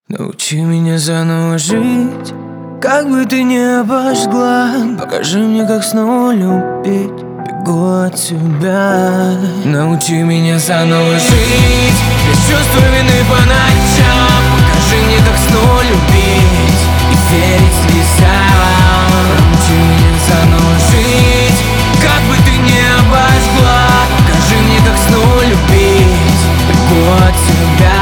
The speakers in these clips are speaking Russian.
Научи меня заново жить, как бы ты ни обожгла. Покажи мне, как снова любить, бегу от тебя. Научи меня заново жить, без чувства вины по ночам. Покажи мне, как снова любить и верить слезам. Научи меня заново жить, как бы ты ни обожгла. Покажи мне, как снова любить, бегу от тебя.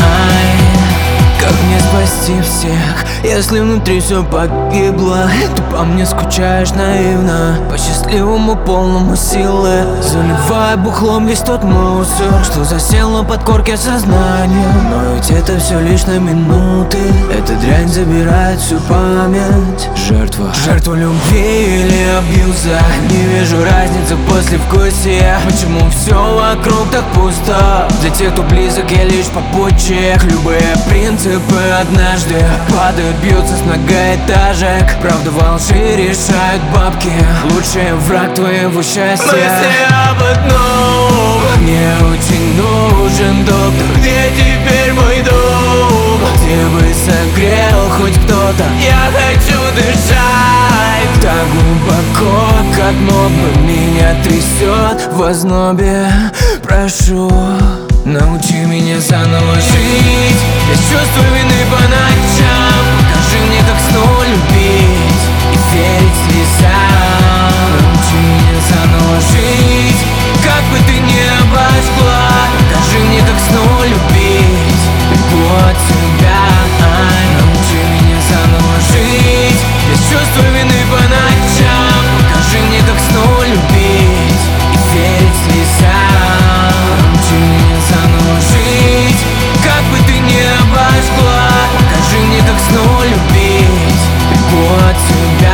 Как мне спасти всех, если внутри все погибло? Ты по мне скучаешь наивно, по счастливому полному силы. Заливай бухлом весь тот мусор, что засел на подкорке сознания. Но ведь это все лишь на минуты, эта дрянь забирает всю память. Жертва любви или абьюза, не вижу разницы после вкусия. Почему все вокруг так пусто? Для тех, кто близок, я лишь попутчик. Любые принципы однажды падают, бьются с многоэтажек. Правда во лжи решают бабки, лучший враг твоего счастья. Мысли об одном: мне очень нужен доктор. Где теперь мой дом? Где бы согрел хоть кто-то? Я хочу дышать так глубоко, как мог бы. Меня трясет в ознобе. Прошу, научи меня заново жить, без чувства вины по ночам. Покажи мне, как снова любить и верить слезам. Научи меня заново жить, как бы ты ни обожгла. Покажи мне, как снова любить, бегу от тебя. Научи меня заново жить, без чувства вины по ночам. Покажи мне, как снова любить и верить слезам. Научи меня заново жить, как бы ты ни обожгла. Покажи мне, как снова любить, бегу от тебя.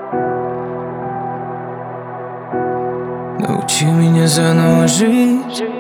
Научи меня заново жить,